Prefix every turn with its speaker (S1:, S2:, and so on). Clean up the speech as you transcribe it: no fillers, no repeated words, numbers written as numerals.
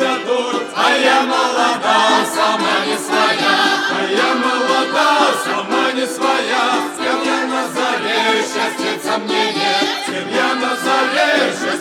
S1: дадут. А я молода, сама не своя, а я молода, сама не своя. С кем я на заре, счастья мне нет, с кем я на заре, счастья